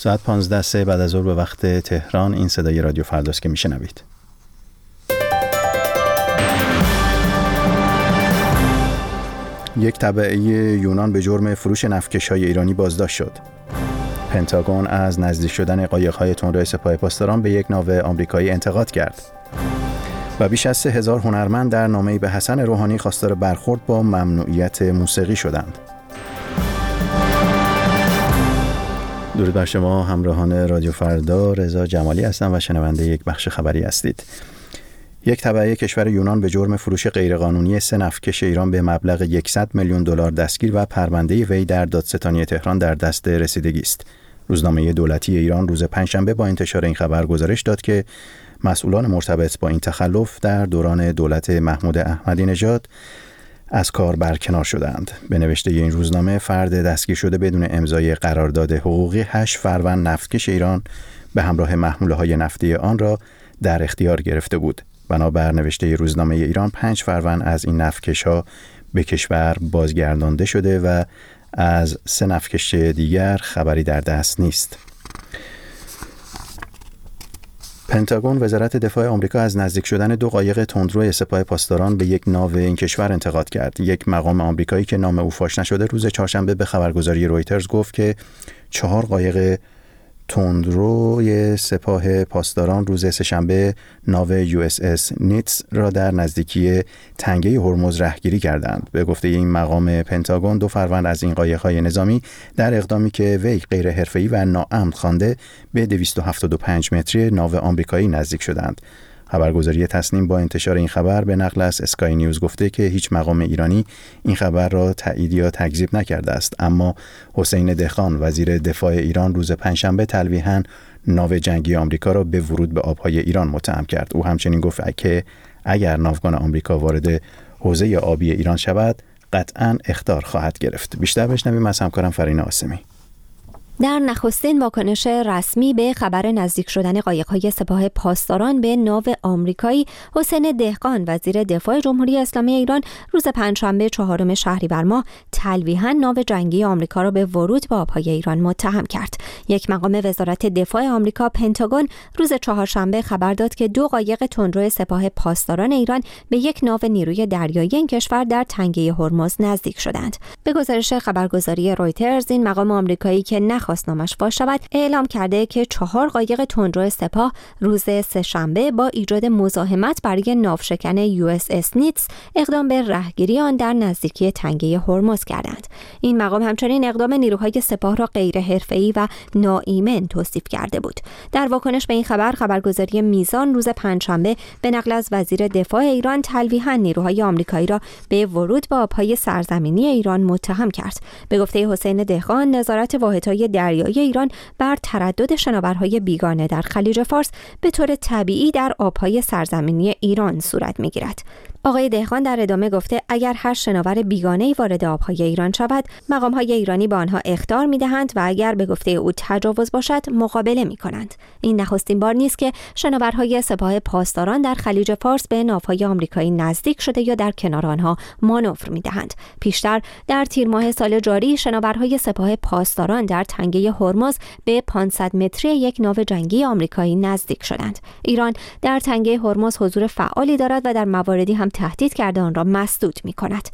ساعت 15 بعد از ظهر به وقت تهران. این صدای رادیو فرداست که میشنوید. یک تبعه یونان به جرم فروش نفتکش‌های ایرانی بازداشت شد. پنتاگون از نزدیک شدن قایق‌های تندرو سپاه پاسداران به یک ناو آمریکایی انتقاد کرد. و بیش از 3000 هنرمند در نامه‌ای به حسن روحانی خواستار برخورد با ممنوعیت موسیقی شدند. درود بر شما همراهان رادیو فردا، رضا جمالی هستم و شنونده یک بخش خبری هستید. یک تبعه کشور یونان به جرم فروش غیرقانونی 3 نفتکش ایران به مبلغ $100 میلیون دستگیر و پرونده وی در دادستانی تهران در دست رسیدگی است. روزنامه دولتی ایران روز پنجشنبه با انتشار این خبر گزارش داد که مسئولان مرتبط با این تخلف در دوران دولت محمود احمدی نژاد از کار برکنار شدند. به نوشته این روزنامه، فرد دستگیر شده بدون امضای قرارداد حقوقی 8 فروند نفتکش ایران به همراه محموله‌های نفتی آن را در اختیار گرفته بود. بنابر نوشته روزنامه ایران 5 فروند از این نفتکش‌ها به کشور بازگردانده شده و از 3 نفتکش دیگر خبری در دست نیست. پنتاگون وزارت دفاع آمریکا از نزدیک شدن 2 قایق تندرو سپاه پاسداران به یک ناو این کشور انتقاد کرد. یک مقام آمریکایی که نام او فاش نشده روز چهارشنبه به خبرگزاری رویترز گفت که 4 قایق تندروی سپاه پاسداران روز سه‌شنبه ناو USS نیتس را در نزدیکی تنگه هرمز رهگیری کردند. به گفته این مقام پنتاگون 2 فروند از این قایق‌های نظامی در اقدامی که وی غیر حرفه‌ای و ناامن خوانده به 275 متری ناو آمریکایی نزدیک شدند. خبرگزاری تسنیم با انتشار این خبر به نقل از اسکای نیوز گفته که هیچ مقام ایرانی این خبر را تایید یا تکذیب نکرده است، اما حسین دهقان وزیر دفاع ایران روز پنجشنبه تلویحاً ناو جنگی آمریکا را به ورود به آبهای ایران متهم کرد. او همچنین گفت که اگر ناوگان آمریکا وارد حوزه آبی ایران شود قطعاً اخطار خواهد گرفت. بیشتر بشنویم از همکارم فرین آسمی. در نخستین واکنش رسمی به خبر نزدیک شدن قایق‌های سپاه پاسداران به ناو آمریکایی، حسین دهقان وزیر دفاع جمهوری اسلامی ایران روز پنجشنبه 4 شهریور ماه تلویحاً ناو جنگی آمریکا را به ورود به آبهای ایران متهم کرد. یک مقام وزارت دفاع آمریکا پنتاگون روز چهارشنبه خبر داد که 2 قایق تندرو سپاه پاسداران ایران به یک ناو نیروی دریایی این کشور در تنگه هرمز نزدیک شدند. به گزارش خبرگزاری رویترز، این مقام آمریکایی که خواست نامش فاش شود اعلام کرده که 4 قایق تندرو سپاه روز سه‌شنبه با ایجاد مزاحمت برای ناوشکن USS نیتس اقدام به رهگیری آن در نزدیکی تنگه هرمز کردند. این مقام همچنین اقدام نیروهای سپاه را غیر حرفه‌ای و ناایمن توصیف کرده بود. در واکنش به این خبر، خبرگزاری میزان روز پنجشنبه به نقل از وزیر دفاع ایران تلویحاً نیروهای آمریکایی را به ورود به آبهای سرزمینی ایران متهم کرد. به گفته حسین دهقان، نظارت واحدهای دریایی ایران بر تردد شناورهای بیگانه در خلیج فارس به طور طبیعی در آبهای سرزمینی ایران صورت می‌گیرد. آقای دهقان در ادامه گفته اگر هر شناور بیگانه‌ای وارد آبهای ایران شود، مقام‌های ایرانی به آنها اخطار می‌دهند و اگر به گفته او تجاوز باشد مقابله می‌کنند. این نخستین بار نیست که شناورهای سپاه پاسداران در خلیج فارس به ناوهای آمریکایی نزدیک شده یا در کنار آنها مانور می‌دهند. پیشتر در تیر ماه سال جاری شناورهای سپاه پاسداران در تنگه هرمز به 500 متری یک ناو جنگی آمریکایی نزدیک شدند. ایران در تنگه هرمز حضور فعالی دارد و در مواردی هم تهدید کرده آن را مسدود می‌کند.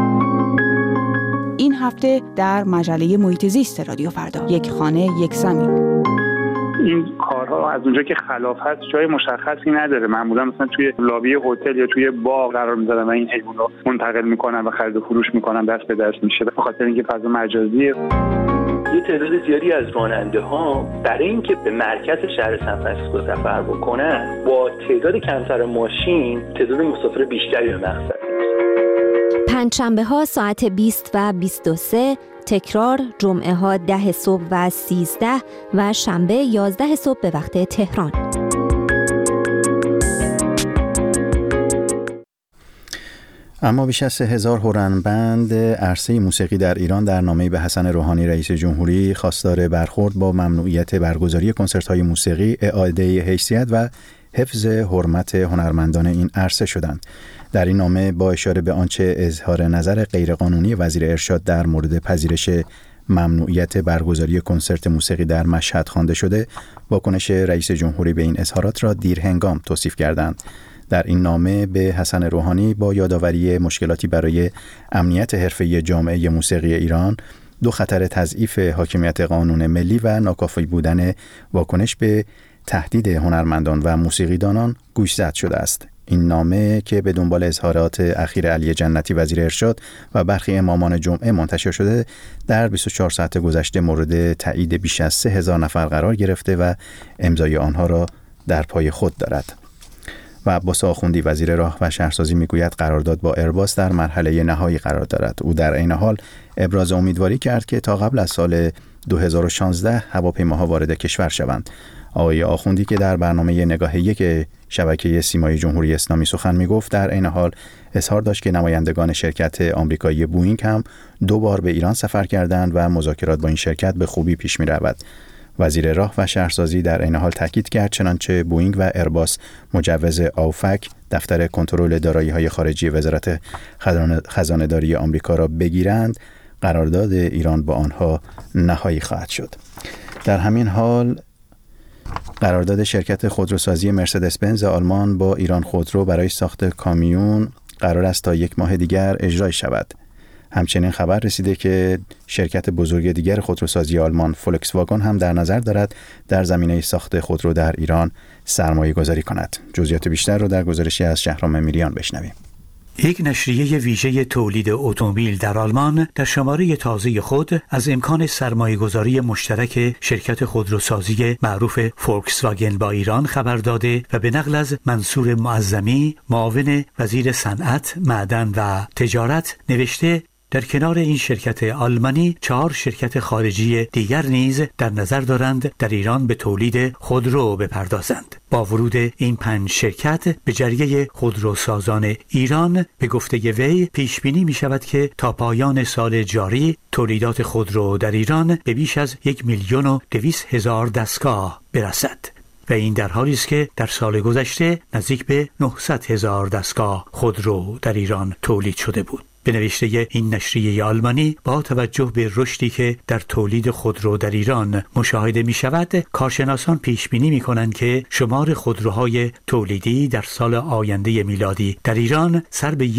این هفته در مجله محیط زیست رادیو فردا، یک خانه یک زمین. این کارها از اونجا که خلاف هست جای مشخصی نداره. معمولا مثلا توی لابی هتل یا توی باغ قرار می‌ذارن و این حیوان رو منتقل می‌کنن و خرید و فروش می‌کنن، دست به دست میشه به خاطر اینکه فضا مجازیه. یه تعداد زیادی از راننده‌ها برای اینکه به مرکز شهر سان فرانسیسکو سفر بکنن با تعداد کمتر ماشین تعداد مسافر بیشتری به مقصد میرسن. پنجشنبه‌ها ساعت 20 و 23، تکرار جمعه ها 10 صبح و 13 و شنبه 11 صبح به وقت تهران. اما بیش از 3000 هنرمند عرصه موسیقی در ایران در نامه‌ای به حسن روحانی رئیس جمهوری خواستار برخورد با ممنوعیت برگزاری کنسرت‌های موسیقی، اعاده حیثیت و حفظ حرمت هنرمندان این عرصه شدند. در این نامه با اشاره به آنچه اظهار نظر غیرقانونی وزیر ارشاد در مورد پذیرش ممنوعیت برگزاری کنسرت موسیقی در مشهد خوانده شده، واکنش رئیس جمهوری به این اظهارات را دیرهنگام توصیف کردند. در این نامه به حسن روحانی با یادآوری مشکلاتی برای امنیت حرفه‌ای جامعه موسیقی ایران، دو خطر تضعیف حاکمیت قانون ملی و ناکافی بودن واکنش به تهدید هنرمندان و موسیقیدانان گوشزد شده است. این نامه که به دنبال اظهارات اخیر علی جنتی وزیر ارشاد و برخی امامان جمعه منتشر شده، در 24 ساعت گذشته مورد تایید بیش از 3000 نفر قرار گرفته و امضای آنها را در پای خود دارد. و عباس آخوندی وزیر راه و شهرسازی میگوید قرارداد با ایرباس در مرحله نهایی قرار دارد. او در عین حال ابراز امیدواری کرد که تا قبل از سال 2016 هواپیماها وارد کشور شوند. آقای آخوندی که در برنامه نگاه یک شبکه سیمای جمهوری اسلامی سخن میگفت، در عین حال اظهار داشت که نمایندگان شرکت آمریکایی بوئینگ هم 2 بار به ایران سفر کردند و مذاکرات با این شرکت به خوبی پیش می‌رود. وزیر راه و شهرسازی در عین حال تاکید کرد چنانچه بوئینگ و ایرباس مجوز آوفک، دفتر کنترل دارایی‌های خارجی وزارت خزانه‌داری آمریکا را بگیرند، قرارداد ایران با آنها نهایی خواهد شد. در همین حال قرارداد شرکت خودروسازی مرسدس بنز آلمان با ایران خودرو برای ساخت کامیون قرار است تا 1 ماه دیگر اجرا شود. همچنین خبر رسیده که شرکت بزرگ دیگر خودروسازی آلمان فولکس واگن هم در نظر دارد در زمینه ساخت خودرو در ایران سرمایه گذاری کند. جزئیات بیشتر رو در گزارشی از شهرام میریان بشنویم. یک نشریه ویژه تولید اتومبیل در آلمان در شماره تازه خود از امکان سرمایه‌گذاری مشترک شرکت خودروسازی معروف فولکس واگن با ایران خبر داده و به نقل از منصور معظمی، معاون وزیر صنعت، معدن و تجارت نوشته در کنار این شرکت آلمانی 4 شرکت خارجی دیگر نیز در نظر دارند در ایران به تولید خودرو بپردازند. با ورود این 5 شرکت به جریه خودروسازان ایران، به گفته وی پیش بینی می شود که تا پایان سال جاری تولیدات خودرو در ایران به بیش از 1,200,000 دستگاه برسد. و این در حالی است که در سال گذشته نزدیک به 900,000 دستگاه خودرو در ایران تولید شده بود. به نوشته این نشریه آلمانی، با توجه به رشدی که در تولید خودرو در ایران مشاهده می شود، کارشناسان پیش بینی می کنند که شمار خودروهای تولیدی در سال آینده میلادی در ایران سر به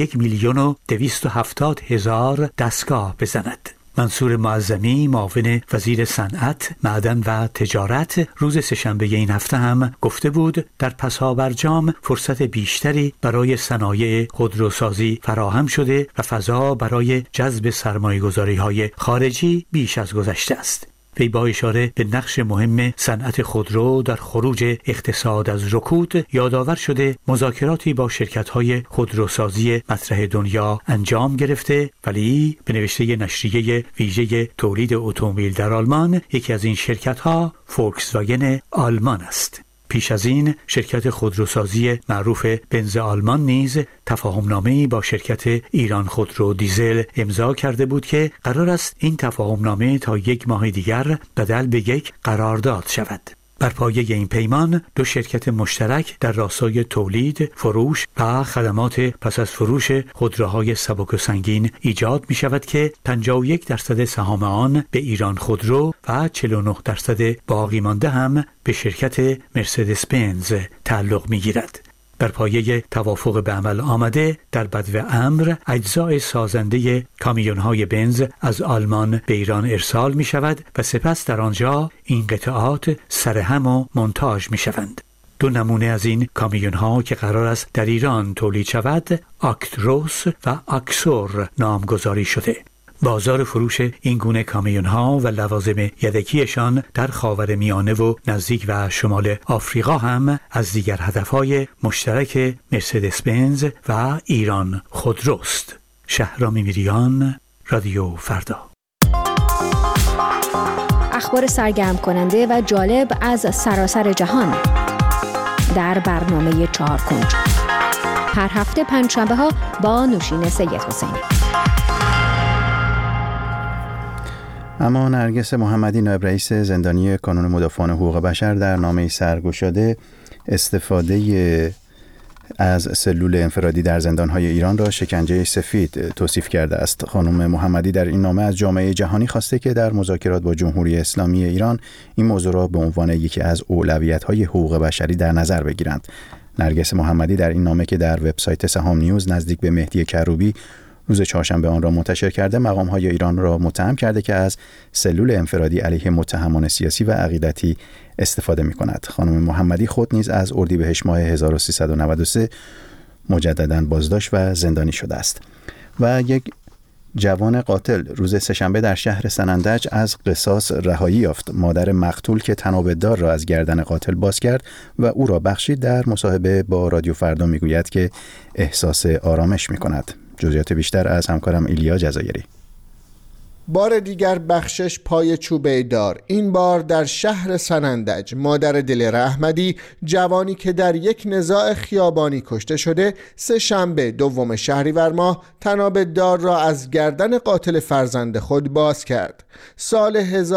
1,270,000 دستگاه بزند. منصور معظمی، معاون وزیر صنعت، معدن و تجارت، روز سه‌شنبه این هفته هم گفته بود در پسا برجام فرصت بیشتری برای صنایع خودروسازی فراهم شده و فضا برای جذب سرمایه‌گذاری‌های خارجی بیش از گذشته است. وی با اشاره به نقش مهم صنعت خودرو در خروج اقتصاد از رکود یادآور شده مذاکراتی با شرکت‌های خودروسازی مطرح دنیا انجام گرفته، ولی به نوشته نشریه ویژه تولید اتومبیل در آلمان، یکی از این شرکت‌ها فولکس واگن آلمان است. پیش از این شرکت خودروسازی معروف بنز آلمان نیز تفاهمنامه‌ای با شرکت ایران خودرو دیزل امضا کرده بود که قرار است این تفاهمنامه تا 1 ماه دیگر بدل به یک قرارداد شود. بر پایه این پیمان 2 شرکت مشترک در راستای تولید، فروش و خدمات پس از فروش خودروهای سبک و سنگین ایجاد می شود که 51% سهام آن به ایران خودرو و 49% باقی مانده هم به شرکت مرسدس بنز تعلق می گیرد. بر پایه توافق به عمل آمده در بدو امر اجزای سازنده کامیون‌های بنز از آلمان به ایران ارسال می شود و سپس در آنجا این قطعات سرهم و مونتاژ می شوند. 2 نمونه از این کامیون‌ها که قرار است در ایران تولید شود، آکتروس و آکسور نامگذاری شده. بازار فروش این گونه کامیون‌ها و لوازم یدکیشان در خاورمیانه و نزدیک و شمال آفریقا هم از دیگر هدفهای مشترک مرسدس بنز و ایران خودروست. شهرام میریان، رادیو فردا. اخبار سرگرم کننده و جالب از سراسر جهان در برنامه 4 کنج. هر هفته 5 شنبه‌ها با نوشین سید حسینی. اما نرگس محمدی، نایب رئیس زندانی کانون مدافعان حقوق بشر، در نامه‌ای سرگشاده استفاده از سلول انفرادی در زندان‌های ایران را شکنجه سفید توصیف کرده است. خانم محمدی در این نامه از جامعه جهانی خواسته که در مذاکرات با جمهوری اسلامی ایران این موضوع را به عنوان یکی از اولویت‌های حقوق بشری در نظر بگیرند. نرگس محمدی در این نامه که در وبسایت سهام نیوز نزدیک به مهدی کروبی روز چهارشنبه آن را منتشر کرده، مقام‌های ایران را متهم کرده که از سلول انفرادی علیه متهمان سیاسی و عقیدتی استفاده می‌کند. خانم محمدی خود نیز از اردیبهشت ماه 1393 مجدداً بازداشت و زندانی شده است. و یک جوان قاتل روز سه‌شنبه در شهر سنندج از قصاص رهایی یافت. مادر مقتول که تنابدار را از گردن قاتل باز کرد و او را بخشید، در مصاحبه با رادیو فردا میگوید که احساس آرامش می‌کند. جزئیات بیشتر از همکارم ایلیا جزایری. بار دیگر بخشش پای چوبه دار، این بار در شهر سنندج. مادر دلیر احمدی، جوانی که در یک نزاع خیابانی کشته شده، سه‌شنبه دوم شهریور ماه طناب دار را از گردن قاتل فرزند خود باز کرد. سال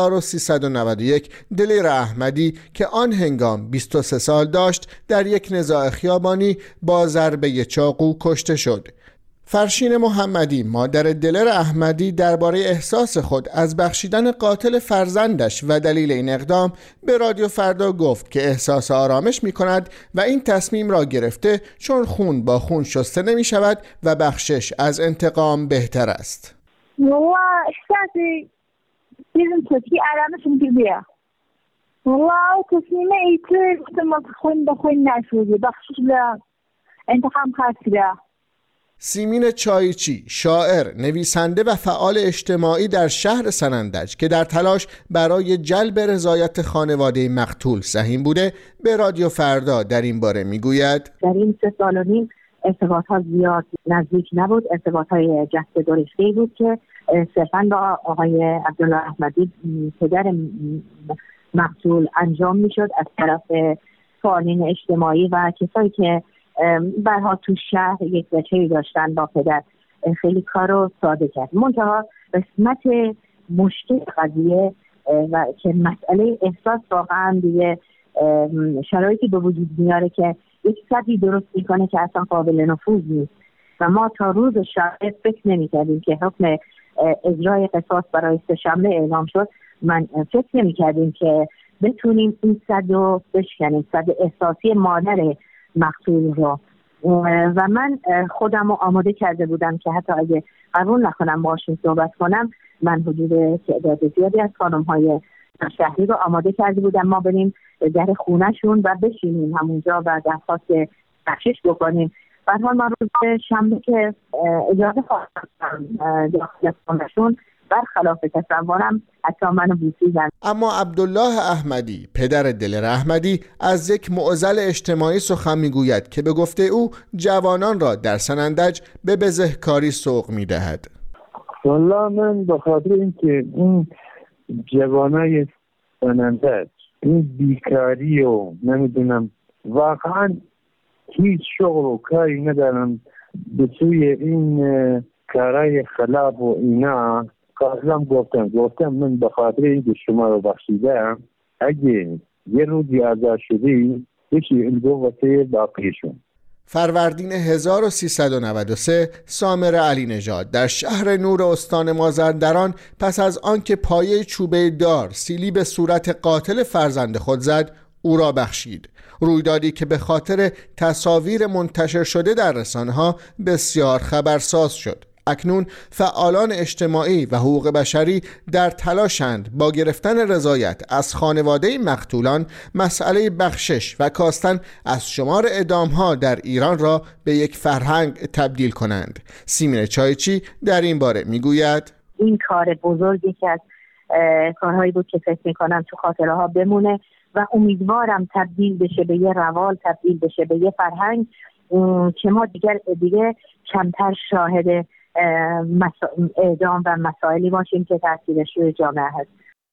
1391 دلیر احمدی که آن هنگام 23 سال داشت، در یک نزاع خیابانی با ضربه چاقو کشته شد. فرشین محمدی، مادر دلیر احمدی، درباره احساس خود از بخشیدن قاتل فرزندش و دلیل این اقدام به رادیو فردا گفت که احساس آرامش می کند و این تصمیم را گرفته چون خون با خون شسته نمی شود و بخشش از انتقام بهتر است. والله احساسي لازم تكي آرامش مدبيا والله تصميمي ايتر مثل خون بخون نشودي بخشش لا انتقام خاطره. سیمین چایچی، شاعر، نویسنده و فعال اجتماعی در شهر سنندج که در تلاش برای جلب رضایت خانواده مقتول سهیم بوده، به رادیو فردا در این باره میگوید: در این 3 سال و نیم ارتباطات زیاد نزدیک نبود، ارتباطهای جست و رشته‌ای بود که صرفاً با آقای عبدالله احمدی پدر مقتول انجام میشد از طرف فعالین اجتماعی و کسایی که برها تو شهر یک بچه‌ای داشتن با پدر. خیلی کارو ساده کرد. منتها قسمت مشکل قضیه و که مسئله احساس واقعا دیگه شرایطی به وجود میاره که یک سدی درست میکنه که اصلا قابل نفوذ نیست و ما تا روز شاید فکر نمی‌کردیم که حکم اجرای قصاص برای سه‌شنبه اعلام شد. من فکر نمی‌کردیم که بتونیم این سد رو بشکنیم، سد احساسی مادر مقتول رو. و من خودم رو آماده کرده بودم که حتی اگه قبول نکنم باشون صحبت کنم، من حدود تعداد زیادی از خانم‌های شهری رو آماده کرده بودم ما بریم در خونهشون و بشینیم همونجا و درخواست بخشش بکنیم. به هر حال من روز شنبه که اجازه خواستم داخل خونهشون، برخلاف تصورم حتی منو بوسیدن. اما عبدالله احمدی، پدر دلیر احمدی، از یک معضل اجتماعی سخن میگوید که به گفته او جوانان را در سنندج به بزهکاری سوق میدهد. والله من به خاطر اینکه این جوانای سنندج این بیکاری و نمیدونم واقعا هیچ شغل و کاری ندارن به سوی این کارهای خلاف و اینا، قاسم گفتم من به خاطر اینکه شما رو بخشیدم، اگه یه روزی آزاد شدی یکی این دو واسه باقیشون. فروردین 1393 سامر علی نژاد در شهر نور استان مازندران پس از آنکه پایه چوبه دار سیلی به صورت قاتل فرزند خود زد، او را بخشید. رویدادی که به خاطر تصاویر منتشر شده در رسانه‌ها بسیار خبرساز شد. اکنون فعالان اجتماعی و حقوق بشری در تلاشند با گرفتن رضایت از خانواده مقتولان مسئله بخشش و کاستن از شمار اعدام‌ها در ایران را به یک فرهنگ تبدیل کنند. سیمین چایچی در این باره میگوید: این کار بزرگی که از کارهایی بود که فکر میکنم تو خاطره ها بمونه و امیدوارم تبدیل بشه به یه روال، تبدیل بشه به یه فرهنگ که ما دیگه کمتر شاهد اعدام و مسائلی باشیم که تاثیرش روی جامعه هست.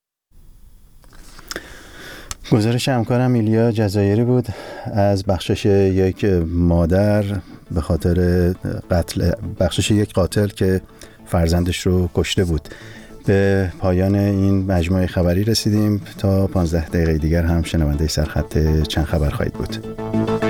گزارش همکارم ایلیا جزایری بود از بخشش یک مادر به خاطر بخشش یک قاتل که فرزندش رو کشته بود. به پایان این مجموعه خبری رسیدیم. تا 15 دقیقه دیگر هم شنونده سرخط چند خبر خواهید بود.